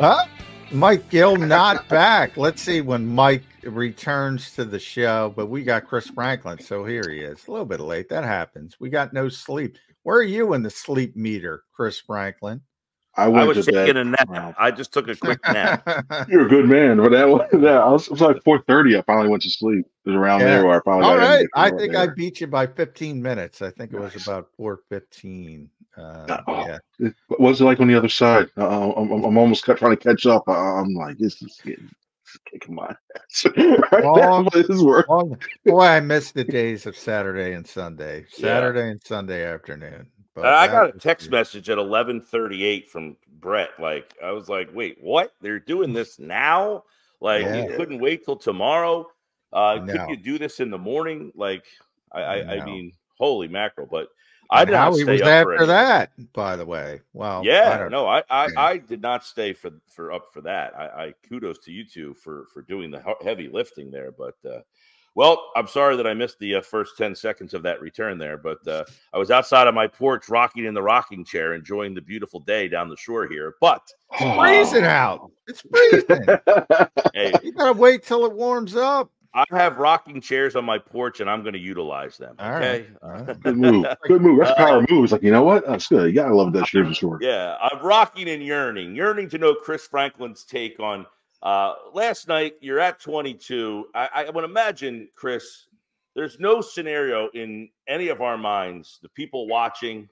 Huh? Mike Gill not back. Let's see when Mike returns to the show, but we got Chris Franklin, so here he is. A little bit late. That happens. We got no sleep. Where are you in the sleep meter, Chris Franklin? I was taking a nap. Wow. I just took a quick nap. You're a good man, but it was like 4:30. I finally went to sleep. It was around there where I finally got right. I think I beat you by 15 minutes. I think it was about 4:15. What was it like on the other side? I'm almost trying to catch up. I'm like, this is kicking my ass. Boy, I missed the days of Saturday and Sunday. And Sunday afternoon. But I got a text message at 11:38 from Brett. Like, I was like, wait, what? They're doing this now? Like, you couldn't wait till tomorrow? Could you do this in the morning? Like, I mean, holy mackerel. But I did not stay up after that, by the way. Well, I did not stay for that. I kudos to you two for doing the heavy lifting there. But well, I'm sorry that I missed the first 10 seconds of that return there, but I was outside on my porch rocking in the rocking chair, enjoying the beautiful day down the shore here. But it's freezing out. It's freezing. Hey, you gotta wait till it warms up. I have rocking chairs on my porch, and I'm going to utilize them. Okay, all right. Good move. Good move. That's power move. It's like, you know what? That's good. You gotta love that Jersey Shore. Yeah, I'm rocking and yearning to know Chris Franklin's take on. Last night, you're at 22. I would imagine, Chris, there's no scenario in any of our minds, the people watching,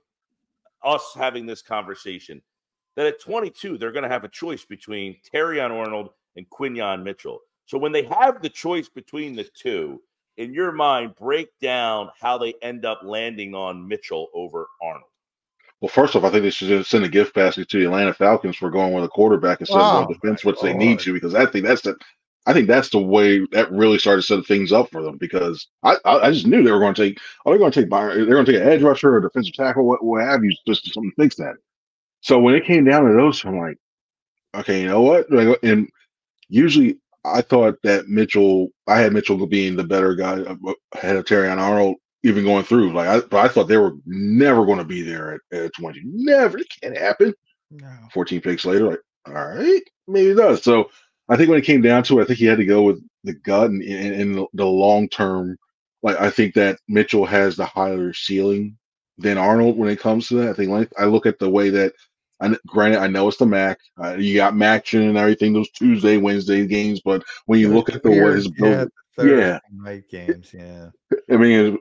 us having this conversation, that at 22, they're going to have a choice between Terrion Arnold and Quinyon Mitchell. So when they have the choice between the two, in your mind, break down how they end up landing on Mitchell over Arnold. Well, first off, I think they should send a gift basket to the Atlanta Falcons for going with a quarterback instead of defense, which they need to, because I think that's the way that really started setting things up for them. Because I just knew they were going to take they're going to take an edge rusher or a defensive tackle, what have you, just to something to fix that. So when it came down to those, I'm like, okay, you know what? And usually I thought that I had Mitchell being the better guy ahead of Terrion Arnold. Even going through, but I thought they were never going to be there at 20. Never. It can't happen. No. 14 picks later, like, all right, maybe it does. So I think when it came down to it, I think he had to go with the gut and the long term. Like, I think that Mitchell has the higher ceiling than Arnold when it comes to that. I think I look at the way that, granted, I know it's the MAC. You got MACtion and everything, those Tuesday, Wednesday games, but when you look at the way his build, night games, I mean.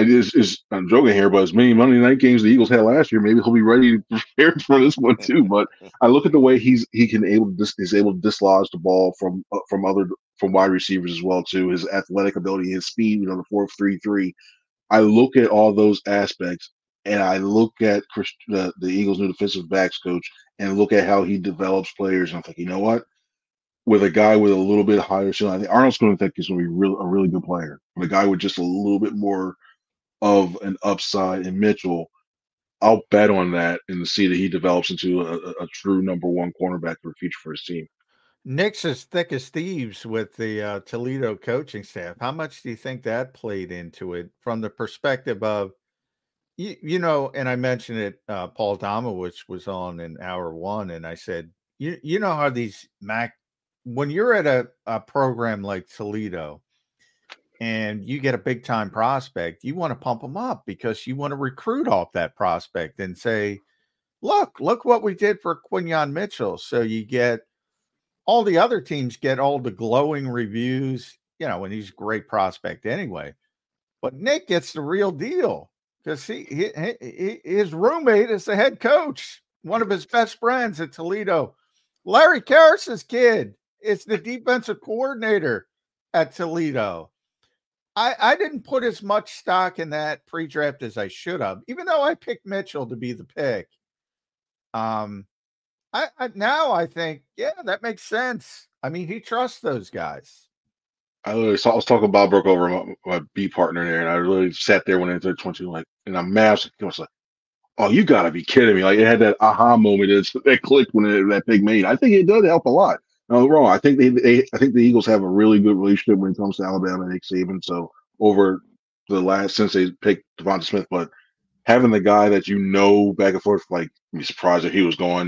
I'm joking here, but as many Monday night games the Eagles had last year, maybe he'll be ready to prepare for this one too. But I look at the way is able to dislodge the ball from wide receivers as well too. His athletic ability, his speed, the 4.33. I look at all those aspects, and I look at the Eagles' new defensive backs coach, and look at how he develops players. And I'm like, you know what? With a guy with a little bit higher ceiling, I think Arnold's going to think he's going to be a really good player. With a guy with just a little bit more of an upside in Mitchell, I'll bet on that and to see that he develops into a true number one cornerback for the future for his team. Nick's as thick as thieves with the Toledo coaching staff. How much do you think that played into it from the perspective of, and I mentioned it, Paul Domowitch was on in hour one, and I said, you know how these MAC, when you're at a program like Toledo, and you get a big time prospect, you want to pump them up because you want to recruit off that prospect and say, look what we did for Quinyon Mitchell. So you get all the other teams get all the glowing reviews, and he's a great prospect anyway. But Nick gets the real deal because his roommate is the head coach, one of his best friends at Toledo. Larry Karras's kid is the defensive coordinator at Toledo. I didn't put as much stock in that pre-draft as I should have, even though I picked Mitchell to be the pick. Now I think, that makes sense. I mean, he trusts those guys. I was talking to Bob Brook over my B partner there, and I really sat there when I entered 22, and I'm mad. I was like, oh, you got to be kidding me. Like, it had that aha moment that clicked when that pick made. I think it does help a lot. No, wrong. I think I think the Eagles have a really good relationship when it comes to Alabama and Nick Saban. So over since they picked Devonta Smith, but having the guy that back and forth, like, I'd be surprised if he was going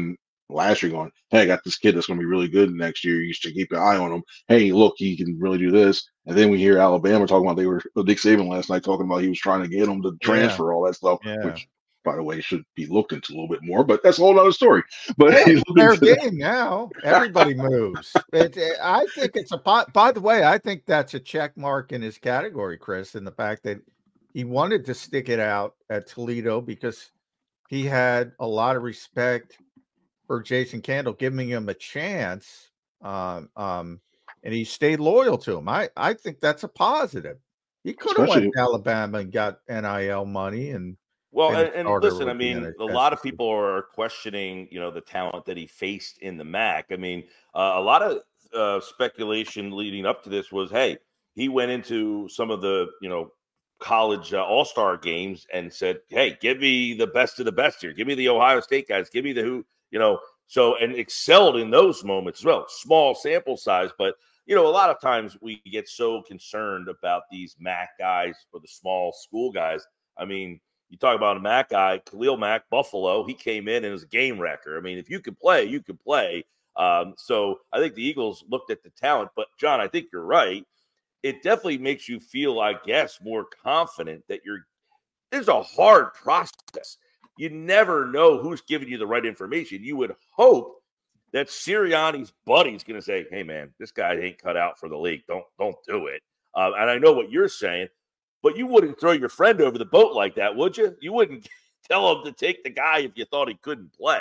last year going, hey, I got this kid that's going to be really good next year. You should keep an eye on him. Hey, look, he can really do this. And then we hear Alabama talking about Nick Saban last night talking about he was trying to get him to Yeah, transfer, all that stuff, yeah. which, by the way, should be looked into a little bit more. But that's a whole other story. But Yeah, he's it's looking fair to, game now. Everybody moves. I think it's by the way, I think that's a check mark in his category, Chris, in the fact that he wanted to stick it out at Toledo because he had a lot of respect for Jason Candle, giving him a chance, and he stayed loyal to him. I think that's a positive. He could have went especially to Alabama and got NIL money and Well, been a and starter listen, I with the mean, a lot of SEC. people are questioning, the talent that he faced in the MAC. I mean, a lot of speculation leading up to this was, hey, he went into some of the, college all-star games and said, hey, give me the best of the best here. Give me the Ohio State guys. Give me the and excelled in those moments as well. Small sample size, but a lot of times we get so concerned about these MAC guys or the small school guys. I mean, you talk about a MAC guy, Khalil Mack, Buffalo. He came in and was a game wrecker. I mean, if you could play, you could play. So I think the Eagles looked at the talent. But, John, I think you're right. It definitely makes you feel, I guess, more confident that there's a hard process. You never know who's giving you the right information. You would hope that Sirianni's buddy's going to say, hey, man, this guy ain't cut out for the league. Don't do it. And I know what you're saying. But you wouldn't throw your friend over the boat like that, would you? You wouldn't tell him to take the guy if you thought he couldn't play.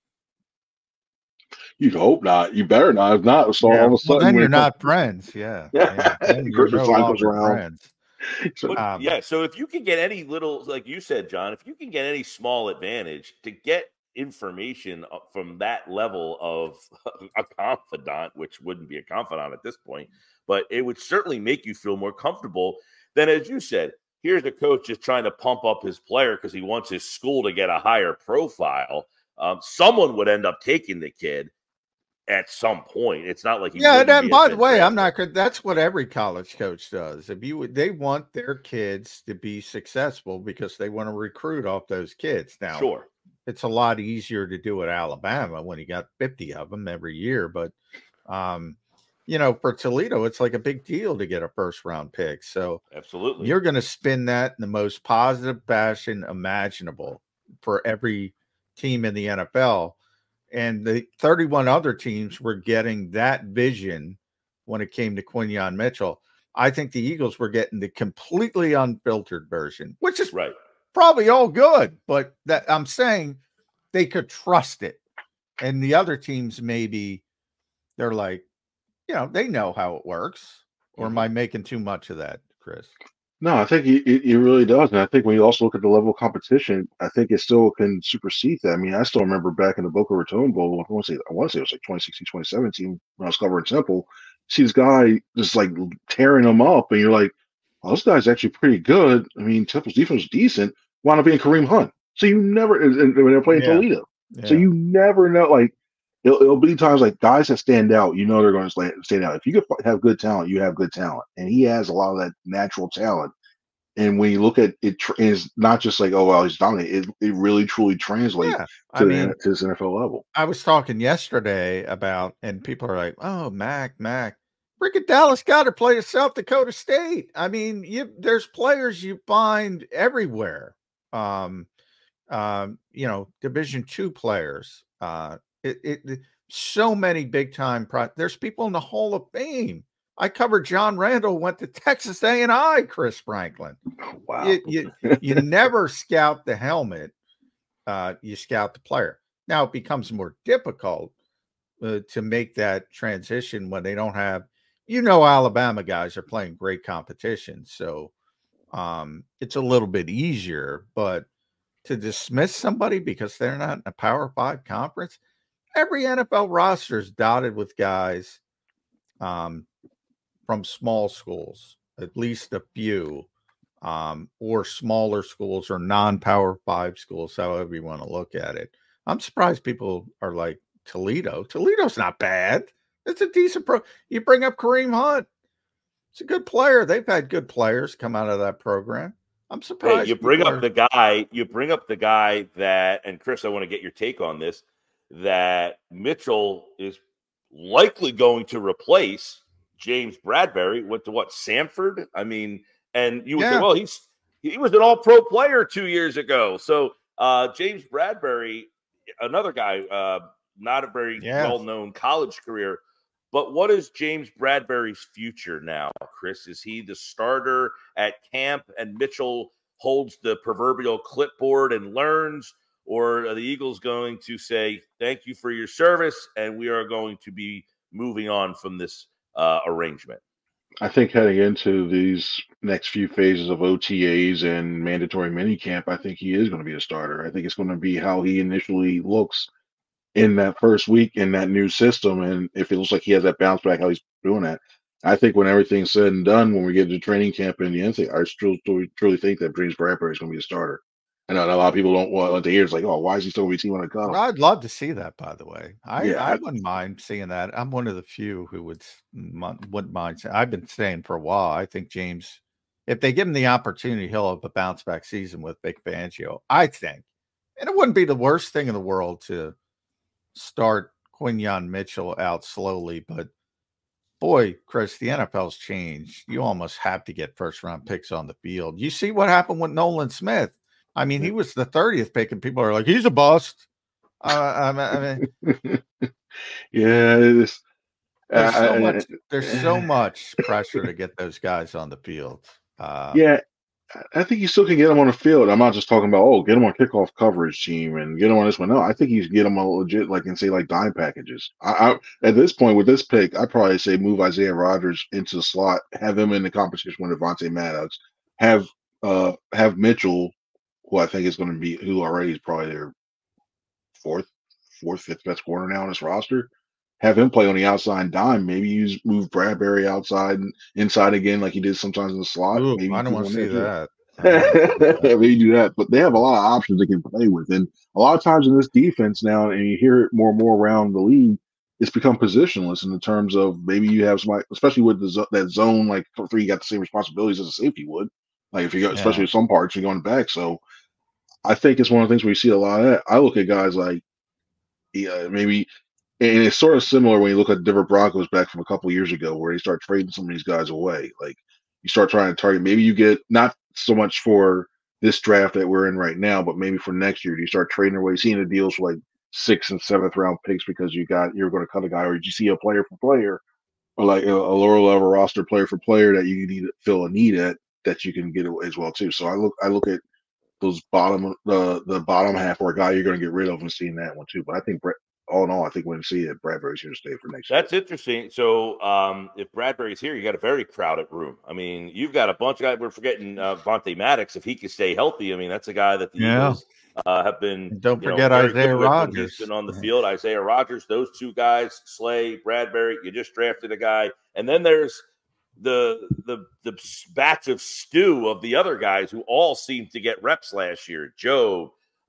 you'd hope not. You better not. If not, so Yeah. all of a Well, sudden, then when you're it comes, not friends. Yeah. yeah, Then you're Christmas no time comes longer around. friends. So, So if you can get any little, like you said, John, if you can get any small advantage to get information from that level of a confidant, which wouldn't be a confidant at this point, but it would certainly make you feel more comfortable than, as you said, here's the coach just trying to pump up his player because he wants his school to get a higher profile. Someone would end up taking the kid at some point. It's not like he Yeah, wouldn't and be by at the the way, I'm transfer. not good. That's what every college coach does. They want their kids to be successful because they want to recruit off those kids. Now, Sure. it's a lot easier to do at Alabama when you got 50 of them every year, but for Toledo, it's like a big deal to get a first round pick. So Absolutely. you're going to spin that in the most positive fashion imaginable for every team in the NFL. And the 31 other teams were getting that vision when it came to Quinyon Mitchell. I think the Eagles were getting the completely unfiltered version, which is right. Probably all good, but that I'm saying they could trust it. And the other teams, maybe they're like, they know how it works. Or am I making too much of that, Chris? no, I think it really does. And I think when you also look at the level of competition, I think it still can supersede that. I mean, I still remember back in the Boca Raton Bowl, I want to say it was like 2016, 2017, when I was covering Temple, see this guy just like tearing them up, and you're like, oh, this guy's actually pretty good. I mean, Temple's defense was decent, wound up being Kareem Hunt. So you never, and when they're playing Toledo. So Yeah. you never know, like, it'll be times like guys that stand out, they're going to stand out. If you could have good talent, you have good talent. And he has a lot of that natural talent. And when you look at it, it's not just like, oh, well, he's dominant. It really, truly translates to this NFL level. I was talking yesterday about, and people are like, oh, Mac. Freaking Dallas got to play at South Dakota State. I mean, there's players you find everywhere. Division II players. So many big time. There's people in the Hall of Fame. I covered John Randall, went to Texas A&I, Chris Franklin. Wow. You never scout the helmet. You scout the player. Now it becomes more difficult to make that transition when they don't have, Alabama guys are playing great competition. So it's a little bit easier, but to dismiss somebody because they're not in a Power 5 conference, every NFL roster is dotted with guys from small schools, at least a few, or smaller schools or non-Power 5 schools, however you want to look at it. I'm surprised people are like Toledo. Toledo's not bad. It's a decent pro. You bring up Kareem Hunt. It's a good player. They've had good players come out of that program. I'm surprised. Hey, you bring up the guy that, and Chris, I want to get your take on this. that Mitchell is likely going to replace James Bradberry. Went to what, Samford? I mean, and you would say, well, he was an all-pro player 2 years ago. So James Bradberry, another guy, not a very well-known college career. But what is James Bradberry's future now, Chris? Is he the starter at camp and Mitchell holds the proverbial clipboard and learns? Or are the Eagles going to say, thank you for your service, and we are going to be moving on from this arrangement? I think heading into these next few phases of OTAs and mandatory minicamp, I think he is going to be a starter. I think it's going to be how he initially looks in that first week in that new system. And if it looks like he has that bounce back, how he's doing that. I think when everything's said and done, when we get to training camp in the end, I truly think that James Bradberry is going to be a starter. I know a lot of people don't want to hear. It's like, oh, why is he still on the team on a cut? I'd love to see that, by the way. I wouldn't mind seeing that. I'm one of the few who wouldn't mind. I've been saying for a while, I think James, if they give him the opportunity, he'll have a bounce back season with Vic Fangio, I think. And it wouldn't be the worst thing in the world to start Quinyon Mitchell out slowly. But boy, Chris, the NFL's changed. You almost have to get first-round picks on the field. You see what happened with Nolan Smith. I mean, he was the 30th pick, and people are like, he's a bust. I mean, yeah, there's so much pressure to get those guys on the field. Yeah, I think you still can get them on the field. I'm not just talking about, get them on kickoff coverage team and get them on this one. No, I think you can get them on legit, dime packages. I at this point with this pick, I'd probably say move Isaiah Rodgers into the slot, have him in the competition with Devontae Maddox, have Mitchell, who I think is going to be, who already is probably their fourth, fifth best corner now on this roster. Have him play on the outside dime. Maybe move Bradberry outside and inside again, like he did sometimes in the slot. Ooh, maybe I don't want to see that. Maybe do that, but they have a lot of options they can play with, and a lot of times in this defense now, and you hear it more and more around the league, it's become positionless in the terms of maybe you have somebody, especially with that zone, like for three, you got the same responsibilities as a safety would. Like if you got, especially with some parts, you're going back. So I think it's one of the things where you see a lot of that. I look at guys like maybe, and it's sort of similar when you look at Denver Broncos back from a couple of years ago, where they start trading some of these guys away. Like you start trying to target. Maybe you get not so much for this draft that we're in right now, but maybe for next year, you start trading away, seeing the deals for like 6th and 7th round picks because you're going to cut a guy, or did you see a player for player, or like a lower level roster player for player that you need to fill a need at that you can get as well too. So I look at those the bottom half or a guy you're going to get rid of and seeing that one too. But I think all in all, I think we're going to see it. Bradberry's here to stay for next year. That's interesting. So if Bradberry's here, you got a very crowded room. I mean, you've got a bunch of guys. We're forgetting Vontae Maddox. If he can stay healthy, I mean, that's a guy that the Eagles have been. And don't forget Isaiah Rodgers. He's been on the field. Isaiah Rodgers, those two guys, Slay, Bradberry. You just drafted a guy, and then there's the batch of stew of the other guys who all seemed to get reps last year. Joe,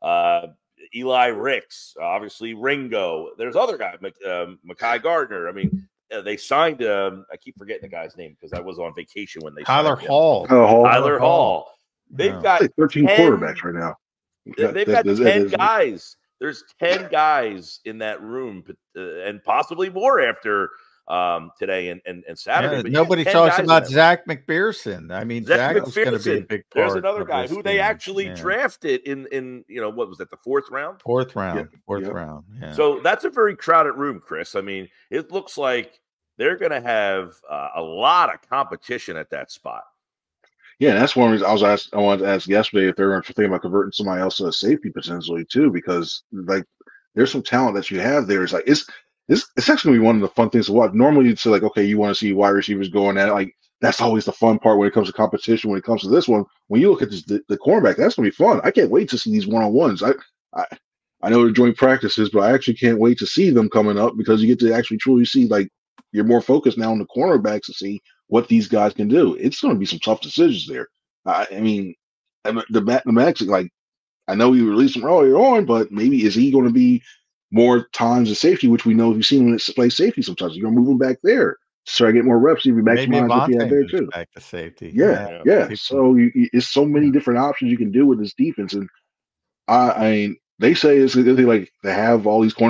Eli Ricks, obviously Ringo. There's other guys, Mekhi Gardner. I mean, they signed. I keep forgetting the guy's name because I was on vacation when they Tyler signed Hall. Tyler Hall. They've got 13 quarterbacks right now. They've got 10 guys. There's 10 guys in that room, and possibly more after today and Saturday. But nobody talks about Zach McPherson. I mean, Zach is going to be a big part. There's another guy who they actually drafted in what was that, the 4th round? Fourth round. Yeah. So that's a very crowded room, Chris. I mean, it looks like they're going to have a lot of competition at that spot. Yeah, that's one reason I wanted to ask yesterday if they're thinking about converting somebody else to a safety potentially too, because like there's some talent that you have there. It's like it's actually gonna be one of the fun things to watch. Normally you'd say like, okay, you want to see wide receivers going at it. Like that's always the fun part when it comes to competition. When it comes to this one, when you look at the cornerback, that's gonna be fun. I can't wait to see these one-on-ones. I know they're joint practices, but I actually can't wait to see them coming up because you get to actually truly see, like, you're more focused now on the cornerbacks to see what these guys can do. It's going to be some tough decisions there. I mean, the Max, like, I know he released him earlier on, but maybe is he going to be more times as safety, which we know you've seen him play safety sometimes. You're going to move him back there to try to get more reps. If you maximize what you have there too. Back to safety. Yeah. So it's so many different options you can do with this defense, and I mean, they say it's like they have all these cornerbacks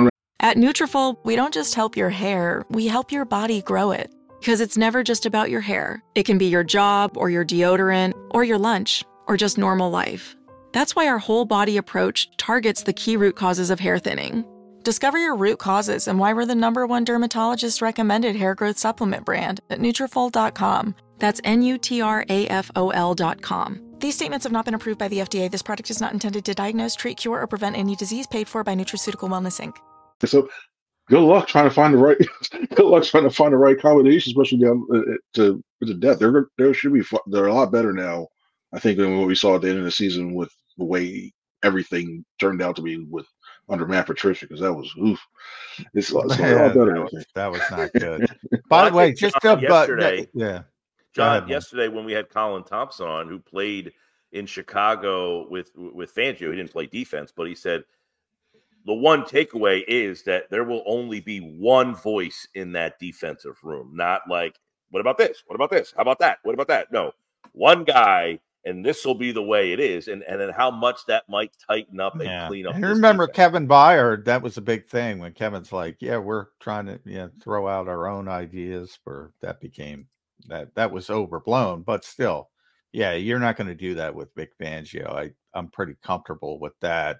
At Nutrafol, we don't just help your hair, we help your body grow it. Because it's never just about your hair. It can be your job, or your deodorant, or your lunch, or just normal life. That's why our whole body approach targets the key root causes of hair thinning. Discover your root causes and why we're the #1 dermatologist recommended hair growth supplement brand at Nutrafol.com. That's Nutrafol.com. These statements have not been approved by the FDA. This product is not intended to diagnose, treat, cure, or prevent any disease. Paid for by Nutraceutical Wellness, Inc. So good luck trying to find the right. Good luck trying to find the right combination, especially down to depth. There should be. They're a lot better now, I think, than what we saw at the end of the season with the way everything turned out to be with under Matt Patricia. Because that was it's a lot better. That was not good. By the way, just yesterday, John, yesterday when we had Colin Thompson on, who played in Chicago with Fangio, he didn't play defense, but he said the one takeaway is that there will only be one voice in that defensive room. Not like, what about this? What about this? How about that? What about that? No, one guy, and this will be the way it is. And then how much that might tighten up and clean up. And remember defense. Kevin Byard, that was a big thing when Kevin's like, we're trying to throw out our own ideas, for that became that was overblown, but still, you're not going to do that with Vic Fangio. I'm pretty comfortable with that.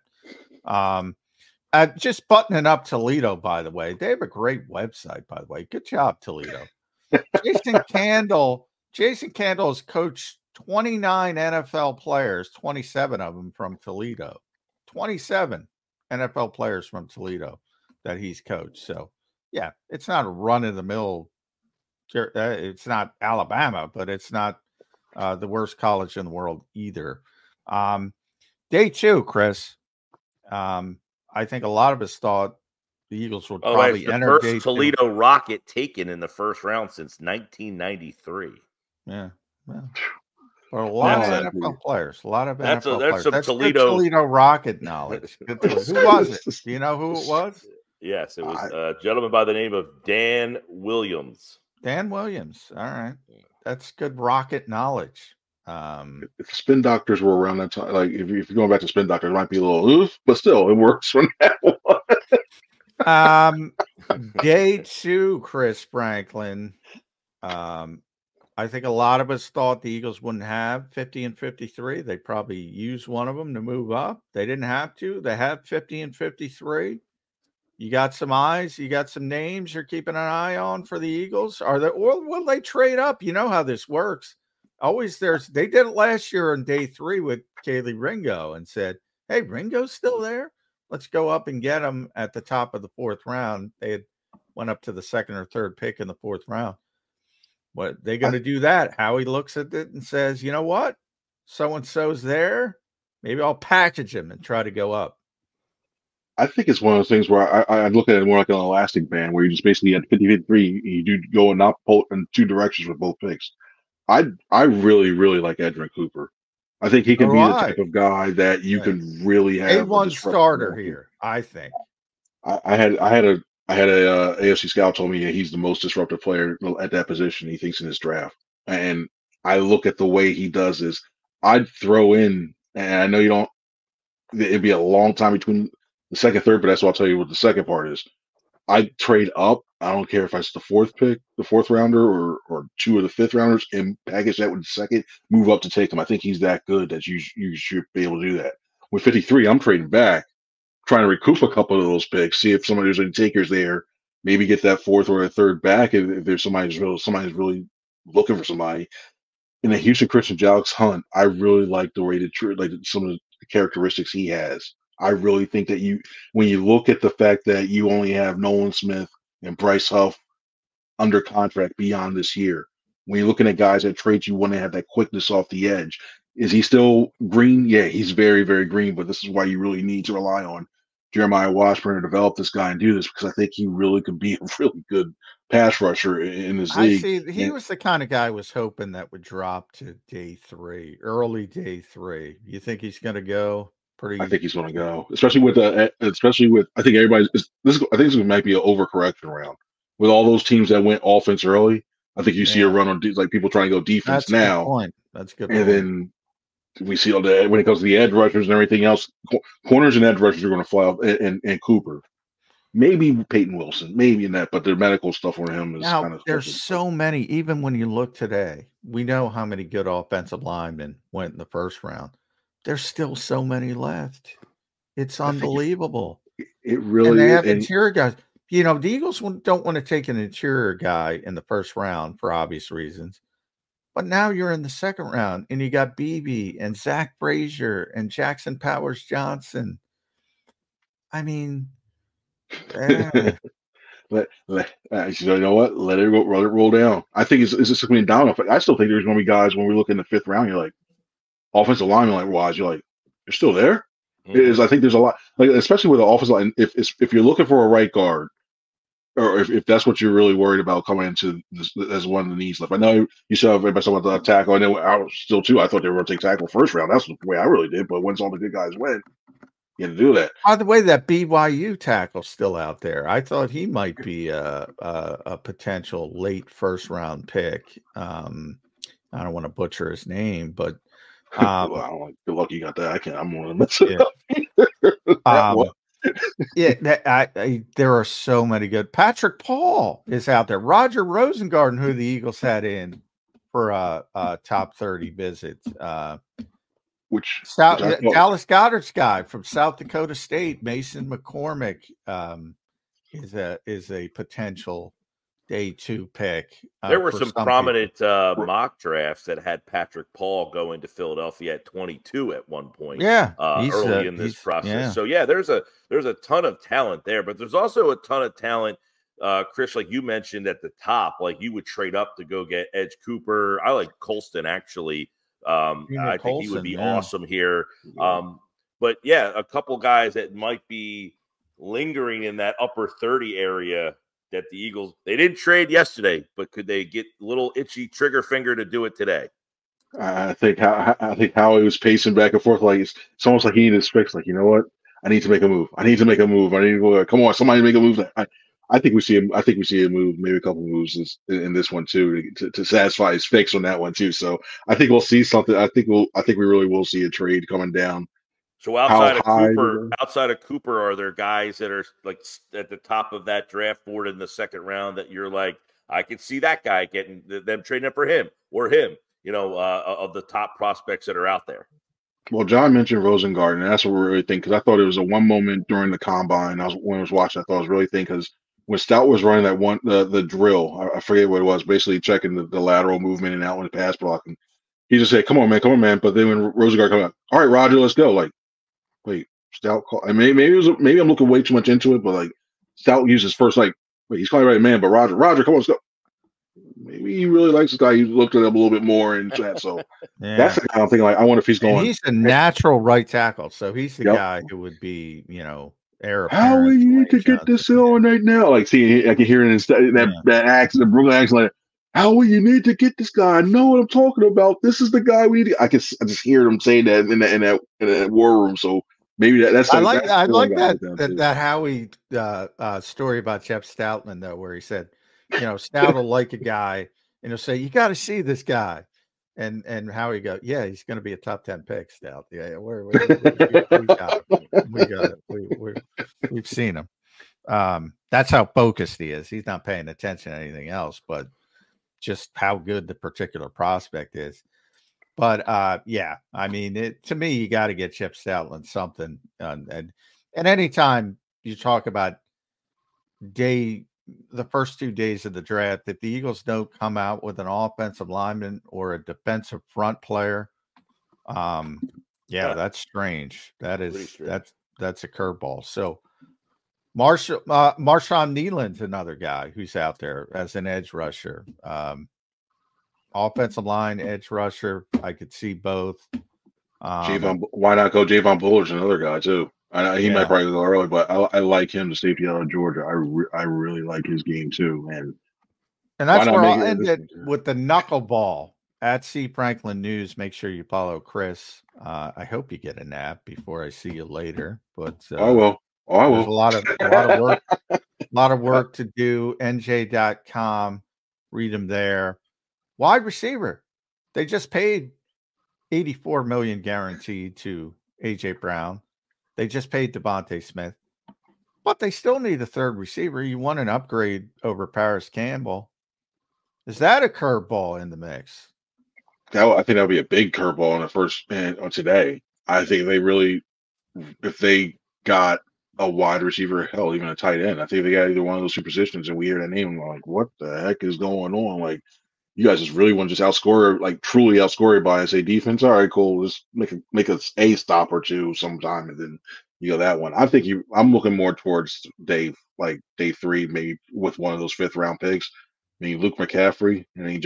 Just buttoning up Toledo, by the way. They have a great website, by the way. Good job, Toledo. Jason Candle has coached 29 NFL players, 27 of them from Toledo. 27 NFL players from Toledo that he's coached. So, it's not a run-of-the-mill. It's not Alabama, but it's not the worst college in the world either. Day 2, Chris. I think a lot of us thought the Eagles would probably enter the first Toledo Rocket taken in the first round since 1993. Yeah, well, a lot of NFL players. A lot of NFL players. That's Toledo Rocket knowledge. Who was it? Do you know who it was? Yes, it was a gentleman by the name of Dan Williams. Dan Williams. All right, that's good rocket knowledge. If spin doctors were around that time, like if you're going back to spin doctors, it might be a little oof, but still, it works from that one. Day 2, Chris Franklin. I think a lot of us thought the Eagles wouldn't have 50 and 53. They probably used one of them to move up. They didn't have to. They have 50 and 53. You got some eyes. You got some names you're keeping an eye on for the Eagles. Or will they trade up? You know how this works. Always they did it last year on day 3 with Kaylee Ringo and said, hey, Ringo's still there. Let's go up and get him at the top of the 4th round. They had went up to the 2nd or 3rd pick in the 4th round. What they going to do that? Howie looks at it and says, you know what? So-and-so's there. Maybe I'll package him and try to go up. I think it's one of those things where I look at it more like an elastic band where you just basically at 50-53, you do go in 2 directions with both picks. I really, really like Edgerrin Cooper. I think he can be the type of guy that you can really have A1 starter here. I think. I had a AFC scout told me he's the most disruptive player at that position. He thinks in his draft, and I look at the way he does this. I'd throw in, and I know you don't. It'd be a long time between the 2nd, 3rd, but that's what I'll tell you what the second part is. I'd trade up. I don't care if it's the 4th pick, the 4th rounder, or 2 of the 5th rounders, and package that with the 2nd, move up to take him. I think he's that good that you should be able to do that. With 53, I'm trading back, trying to recoup a couple of those picks, see if there's any takers there, maybe get that 4th or a 3rd back if there's somebody's really looking for somebody. In the Houston Christian Alex Hunt, I really like the way some of the characteristics he has. I really think that when you look at the fact that you only have Nolan Smith and Bryce Huff under contract beyond this year, when you're looking at guys that trade you want to have that quickness off the edge, is he still green? Yeah, he's very, very green, but this is why you really need to rely on Jeremiah Washburn to develop this guy and do this, because I think he really could be a really good pass rusher in this league. I see. He was the kind of guy I was hoping that would drop to early day 3. You think he's going to go? I think he's going to go, especially with I think this might be an overcorrection round with all those teams that went offense early. I think you see a run on like people trying to go defense now. That's good. And then we see all when it comes to the edge rushers and everything else, corners and edge rushers are going to fly off, and Cooper. maybe Peyton Wilson, maybe in that, but the medical stuff on him is Now, kind of. there's so many, even when you look today, we know how many good offensive linemen went in the first round. There's still so many left. It's unbelievable. It And really they is. have interior guys. You know, the Eagles don't want to take an interior guy in the first round for obvious reasons. But now you're in the second round, and you got Beebe and Zach Frazier and Jackson Powers Johnson. I mean, you know what? Let it roll down. I think it's just coming down. I still think there's going to be guys when we look in the fifth round. You're like offensive lineman, wise. You're like, you're still there. Mhm. I think there's a lot, like especially with the offensive line. If you're looking for a right guard, or if that's what you're really worried about coming into this as one of the needs left. I know you said everybody talking about the tackle. I know I was still too. I thought they were going to take tackle first round. That's the way I really did. But once all the good guys went, you had to do that. by the way, that BYU tackle's still out there. I thought he might be a potential late first round pick. I don't want to butcher his name, but Well, I don't like. Good luck you got that. I can't. I'm one of them. There are so many good. Patrick Paul is out there. Roger Rosengarten, who the Eagles had in for a top 30 visit. Which Dallas Goddard's guy from South Dakota State, Mason McCormick, is a potential day 2 pick. There were some prominent mock drafts that had Patrick Paul going to Philadelphia at 22 at one point. Yeah, early in this process. So there's a ton of talent there, but there's also a ton of talent, Chris, like you mentioned at the top. Like you would trade up to go get Edge Cooper. I like Colston actually. I think he would be awesome here. But yeah, a couple guys that might be lingering in that upper 30 area that the Eagles, they didn't trade yesterday, but could they get a little itchy trigger finger to do it today? I think how he was pacing back and forth, like it's almost like he needed to fix. Like, you know what? I need to make a move. I need to go. Come on, somebody make a move. I think we see him. I think we see a move, maybe a couple moves in this one too, to satisfy his fix on that one too. So I think we'll see something. I think we really will see a trade coming down. So outside of Cooper, are there guys that are like at the top of that draft board in the second round that you're like, I could see that guy getting them trading up for him or him, of the top prospects that are out there? Well, John mentioned Rosengarten, and that's what we really think, because I thought it was a one moment during the combine. When I was watching, I thought I was really thinking, because when Stout was running that one, the drill, I forget what it was, basically checking the lateral movement and out when the pass blocking, he just said, come on, man. But then when Rosengarten came out, all right, Roger, let's go. Like, wait, Stout call. I mean, maybe I'm looking way too much into it, but like Stout used his first, like, wait, he's calling the right man, but Roger, come on, let's go. Maybe he really likes this guy. He looked at him a little bit more and chat. So that's the guy I'm thinking. Like, I wonder if he's going. And he's a natural right tackle, so he's the guy who would be, heir. How we need to get this on right now? Like, see, I can hear it in that accent, the Brooklyn accent. Like, how you need to get this guy? I know what I'm talking about. This is the guy we need. I just hear him saying that in that war room. So maybe that's. I like that Howie story about Jeff Stoutland though, where he said, Stout will like a guy, and he'll say, you got to see this guy. And Howie go, yeah, he's going to be a top 10 pick, Stout. Yeah, we got it. We've seen him. That's how focused he is. He's not paying attention to anything else, but just how good the particular prospect is. But I mean, to me, you got to get Chip Stoutland something. And anytime you talk about the first 2 days of the draft, if the Eagles don't come out with an offensive lineman or a defensive front player, that's strange. That's a curveball. So Marshawn Nealon's another guy who's out there as an edge rusher. Offensive line, edge rusher. I could see both. Why not go Javon Bullard's another guy too? He might probably go early, but I like him, the safety out of Georgia. I really like his game too, and that's where I'll end it with the knuckleball at C Franklin News. Make sure you follow Chris. I hope you get a nap before I see you later. But I will. There's a lot of work, work to do. NJ.com. Read them there. Wide receiver. They just paid $84 million guaranteed to AJ Brown. They just paid Devontae Smith. But they still need a third receiver. You want an upgrade over Paris Campbell. Is that a curveball in the mix? I think that would be a big curveball on the first on today. I think they really, if they got a wide receiver, hell, even a tight end, I think they got either one of those two positions, and we hear that name, and we're like, what the heck is going on? Like, you guys just really want to just outscore, like truly outscore by and say defense. All right, cool. Just make a stop or two sometime, and then you go that one. I'm looking more towards day 3, maybe with one of those 5th round picks. I mean, Luke McCaffrey,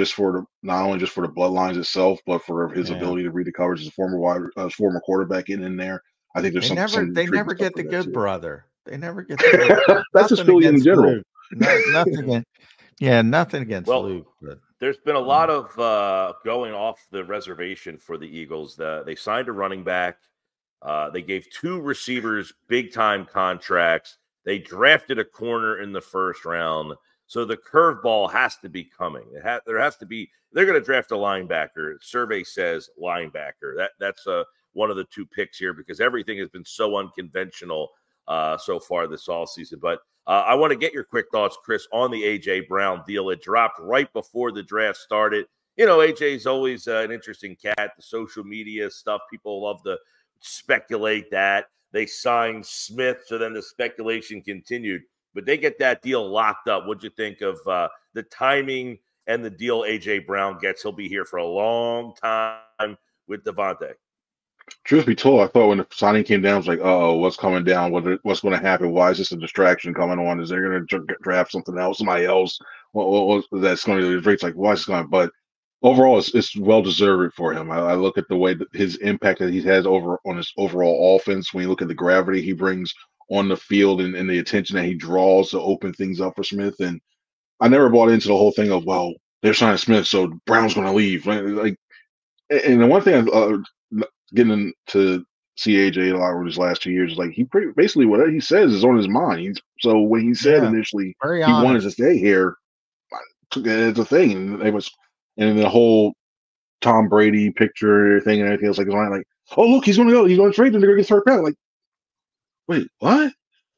not only just for the bloodlines itself, but for his ability to read the coverage as a former quarterback in there. I think there's they never get the good brother. They never get the good. That's just Philly in general. Nothing against, nothing against Luke. But there's been a lot of going off the reservation for the Eagles. They signed a running back. They gave 2 receivers big-time contracts. They drafted a corner in the first round. So the curveball has to be coming. There has to be. They're going to draft a linebacker. Survey says linebacker. That's one of the 2 picks here because everything has been so unconventional so far this offseason. But I want to get your quick thoughts, Chris, on the A.J. Brown deal. It dropped right before the draft started. You know, A.J. is always an interesting cat. The social media stuff, people love to speculate that. They signed Smith, so then the speculation continued. But they get that deal locked up. What'd you think of the timing and the deal A.J. Brown gets? He'll be here for a long time with Davante. Truth be told, I thought when the signing came down, I was like, "Oh, what's coming down? What's going to happen? Why is this a distraction coming on? Is they going to draft somebody else? What that's going to be? It's like, why is this going?" But overall, it's well deserved for him. I look at the way that his impact that he has on his overall offense. When you look at the gravity he brings on the field and the attention that he draws to open things up for Smith. And I never bought into the whole thing of, well, they're signing Smith, so Brown's going to leave. Like, and the one thing getting to see AJ a lot over these last 2 years is like basically whatever he says is on his mind. So when he said initially he wanted to stay here, I took it as a thing. And the whole Tom Brady picture thing and everything else, like, oh look, he's going to go. He's going to trade them. They're going to get 3rd round. Like, wait, what?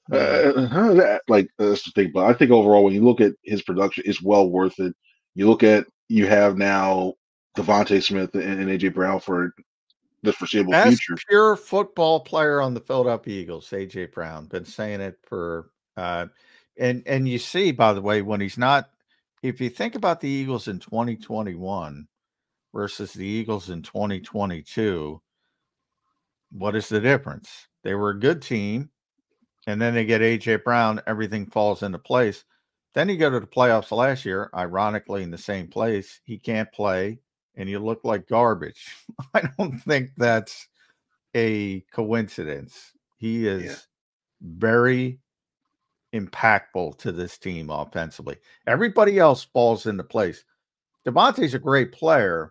How is that? Like, that's the thing. But I think overall, when you look at his production, it's well worth it. You have now Devontae Smith and AJ Brown for the foreseeable future. Pure football player on the Philadelphia Eagles, AJ Brown. Been saying it for and you see, by the way, when he's not, if you think about the Eagles in 2021 versus the Eagles in 2022, what is the difference? They were a good team. And then they get A.J. Brown, everything falls into place. Then you go to the playoffs last year, ironically in the same place. He can't play, and you look like garbage. I don't think that's a coincidence. He is very impactful to this team offensively. Everybody else falls into place. Devontae's a great player,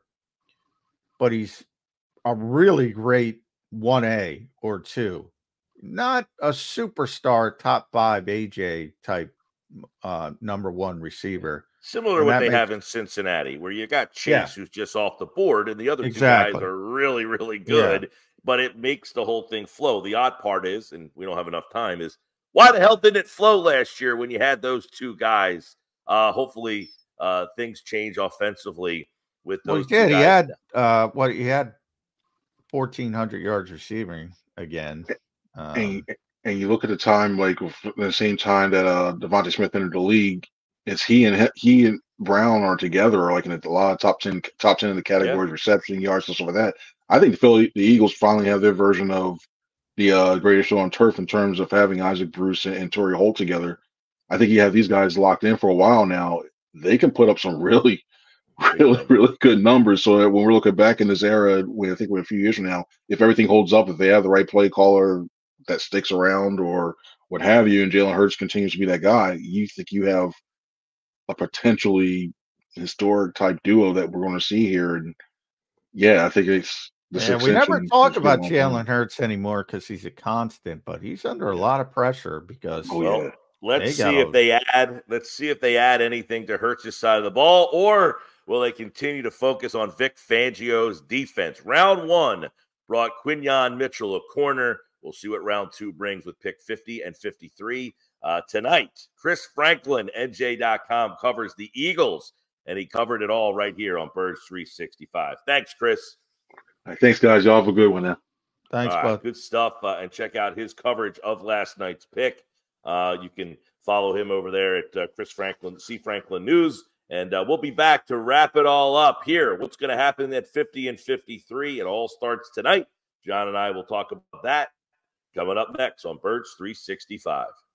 but he's a really great 1A or 2. Not a superstar top 5 AJ type number 1 receiver. Similar to what they have in Cincinnati, where you got Chase who's just off the board, and the other 2 guys are really, really good, but it makes the whole thing flow. The odd part is, and we don't have enough time, is why the hell didn't it flow last year when you had those 2 guys? Hopefully things change offensively with those 2 guys. He had he had 1,400 yards receiving again. And you look at the time, like the same time that Devontae Smith entered the league, is he and Brown are together, like in a lot of top 10 in the categories, reception yards and stuff like that. I think the Eagles finally have their version of the greatest show on turf in terms of having Isaac Bruce and Torrey Holt together. I think you have these guys locked in for a while now. They can put up some really good numbers. So that when we're looking back in this era, I think we're a few years from now, if everything holds up, if they have the right play caller that sticks around or what have you, and Jalen Hurts continues to be that guy, you think you have a potentially historic type duo that we're going to see here. And I think it's we never talk about Jalen Hurts anymore because he's a constant, but he's under a lot of pressure because let's see if they add anything to Hurts' side of the ball, or will they continue to focus on Vic Fangio's defense? Round 1 brought Quinyon Mitchell, a corner, We'll see what round 2 brings with pick 50 and 53 tonight. Chris Franklin, NJ.com, covers the Eagles, and he covered it all right here on Birds 365. Thanks, Chris. All right, thanks, guys. Y'all have a good one now. Thanks, bud. Good stuff. And check out his coverage of last night's pick. You can follow him over there at Chris Franklin, C. Franklin News. And we'll be back to wrap it all up here. What's going to happen at 50 and 53? It all starts tonight. John and I will talk about that coming up next on Birds 365.